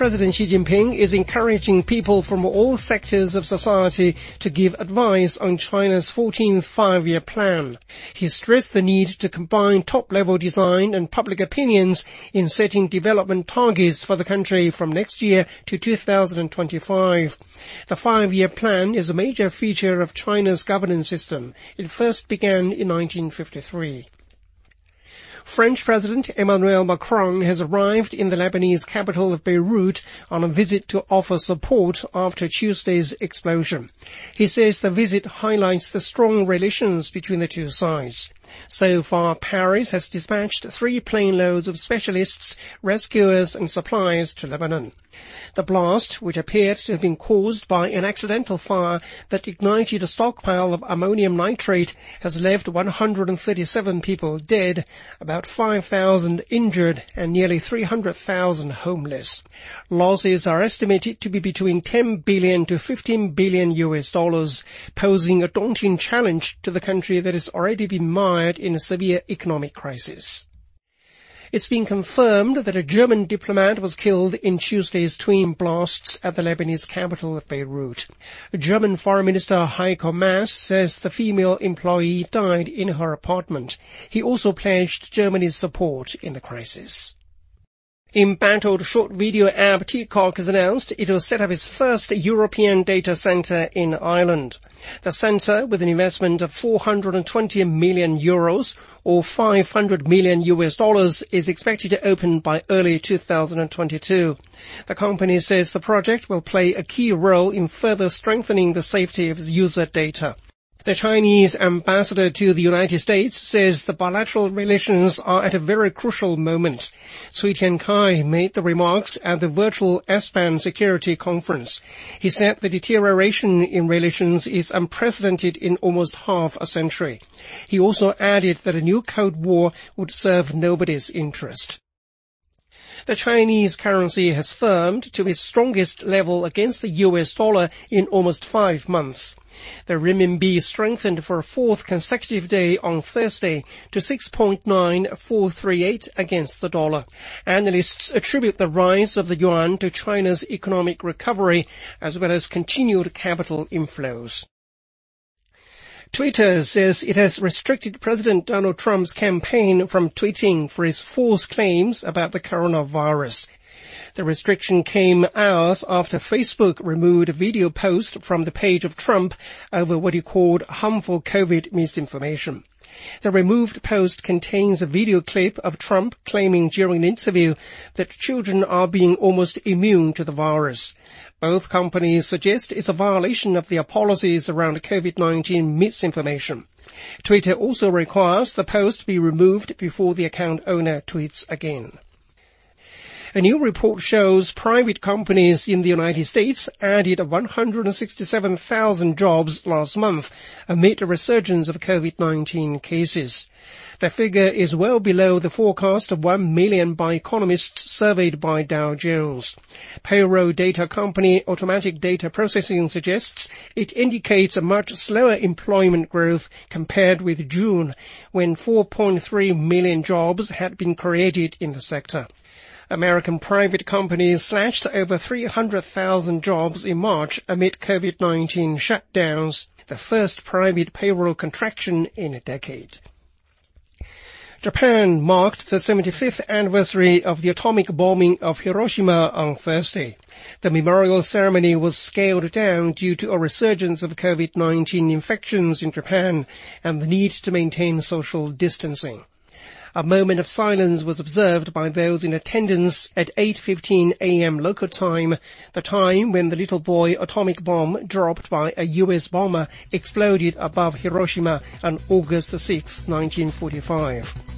President Xi Jinping is encouraging people from all sectors of society to give advice on China's 14th five-year plan. He stressed the need to combine top-level design and public opinions in setting development targets for the country from next year to 2025. The five-year plan is a major feature of China's governance system. It first began in 1953. French President Emmanuel Macron has arrived in the Lebanese capital of Beirut on a visit to offer support after Tuesday's explosion. He says the visit highlights the strong relations between the two sides. So far, Paris has dispatched 3 plane loads of specialists, rescuers and supplies to Lebanon. The blast, which appeared to have been caused by an accidental fire that ignited a stockpile of ammonium nitrate, has left 137 people dead, about 5,000 injured and nearly 300,000 homeless. Losses are estimated to be between $10 billion to $15 billion, posing a daunting challenge to the country that has already been mired in a severe economic crisis. It's been confirmed that a German diplomat was killed in Tuesday's twin blasts at the Lebanese capital of Beirut. German Foreign Minister Heiko Maas says the female employee died in her apartment. He also pledged Germany's support in the crisis. Embattled short video app TikTok has announced it will set up its first European data center in Ireland. The center, with an investment of 420 million euros or $500 million, is expected to open by early 2022. The company says the project will play a key role in further strengthening the safety of its user data. The Chinese ambassador to the United States says the bilateral relations are at a very crucial moment. Cui Tiankai made the remarks at the virtual ASEAN Security Conference. He said the deterioration in relations is unprecedented in almost half a century. He also added that a new Cold War would serve nobody's interest. The Chinese currency has firmed to its strongest level against the US dollar in almost 5 months. The renminbi strengthened for a 4th consecutive day on Thursday to 6.9438 against the dollar. Analysts attribute the rise of the yuan to China's economic recovery as well as continued capital inflows. Twitter says it has restricted President Donald Trump's campaign from tweeting for his false claims about the coronavirus. The restriction came hours after Facebook removed a video post from the page of Trump over what he called harmful COVID misinformation. The removed post contains a video clip of Trump claiming during an interview that children are being almost immune to the virus. Both companies suggest it's a violation of their policies around COVID-19 misinformation. Twitter also requires the post be removed before the account owner tweets again. A new report shows private companies in the United States added 167,000 jobs last month amid a resurgence of COVID-19 cases. The figure is well below the forecast of 1 million by economists surveyed by Dow Jones. Payroll data company Automatic Data Processing suggests it indicates a much slower employment growth compared with June, when 4.3 million jobs had been created in the sector. American private companies slashed over 300,000 jobs in March amid COVID-19 shutdowns, the first private payroll contraction in a decade. Japan marked the 75th anniversary of the atomic bombing of Hiroshima on Thursday. The memorial ceremony was scaled down due to a resurgence of COVID-19 infections in Japan and the need to maintain social distancing. A moment of silence was observed by those in attendance at 8:15 a.m. local time, the time when the little boy atomic bomb dropped by a U.S. bomber exploded above Hiroshima on August 6, 1945.